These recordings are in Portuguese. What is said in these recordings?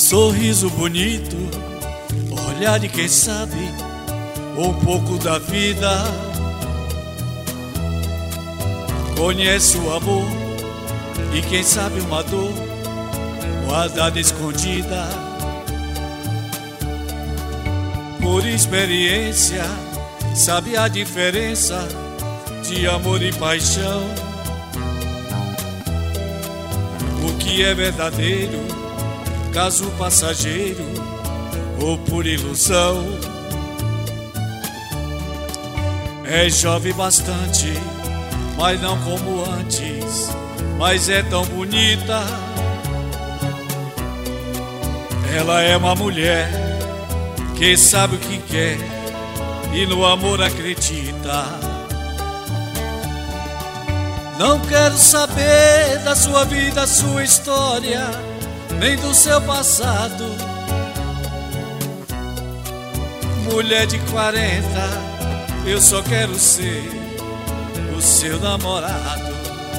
sorriso bonito, olhar de quem sabe um pouco da vida. Conhece o amor e quem sabe uma dor guardada escondida. Por experiência sabe a diferença de amor e paixão. O que é verdadeiro, caso passageiro ou por ilusão. É jovem bastante, mas não como antes, mas é tão bonita. Ela é uma mulher que sabe o que quer e no amor acredita. Não quero saber da sua vida, sua história, nem do seu passado. Mulher de 40, eu só quero ser o seu namorado.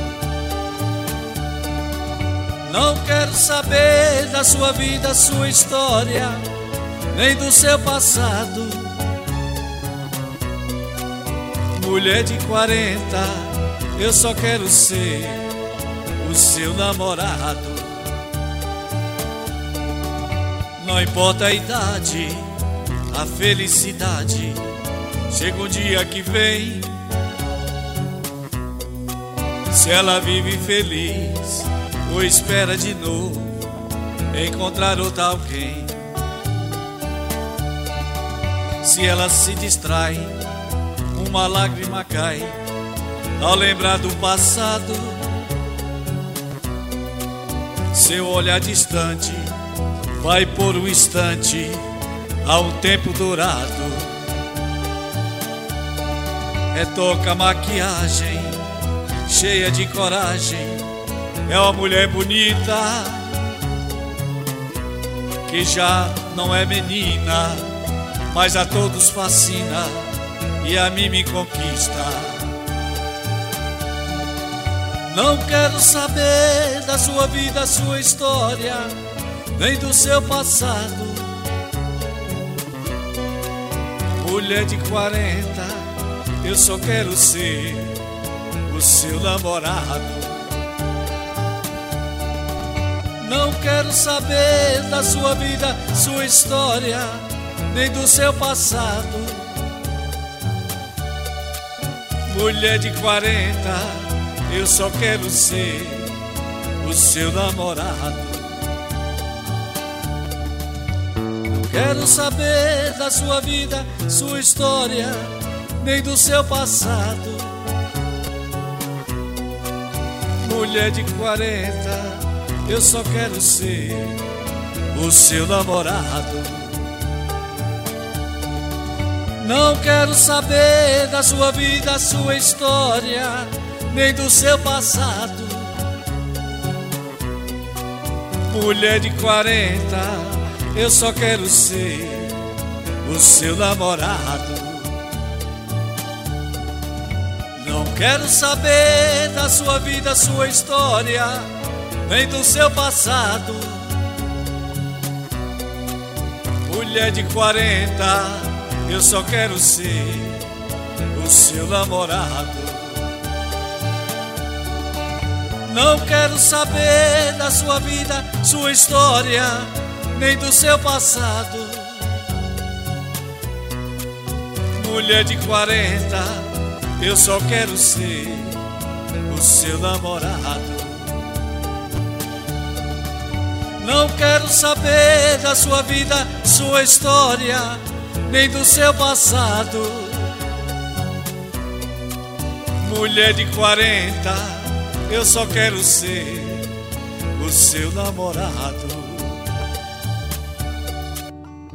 Não quero saber da sua vida, sua história, nem do seu passado. Mulher de 40, eu só quero ser o seu namorado. Não importa a idade, a felicidade, chega um dia que vem. Se ela vive feliz ou espera de novo encontrar outra alguém. Se ela se distrai, uma lágrima cai ao lembrar do passado. Seu olhar distante vai por um instante a um tempo dourado. Retoca a maquiagem, cheia de coragem, é uma mulher bonita que já não é menina, mas a todos fascina e a mim me conquista. Não quero saber da sua vida, sua história, nem do seu passado. Mulher de 40, eu só quero ser o seu namorado. Não quero saber da sua vida, sua história, nem do seu passado. Mulher de 40, eu só quero ser o seu namorado. Não quero saber da sua vida, sua história, nem do seu passado. Mulher de 40, eu só quero ser o seu namorado. Não quero saber da sua vida, sua história, nem do seu passado. Mulher de 40, eu só quero ser o seu namorado. Não quero saber da sua vida, sua história, nem do seu passado. Mulher de 40, eu só quero ser o seu namorado. Não quero saber da sua vida, sua história, nem do seu passado. Mulher de 40, eu só quero ser o seu namorado. Não quero saber da sua vida, sua história, nem do seu passado. Mulher de 40, eu só quero ser o seu namorado.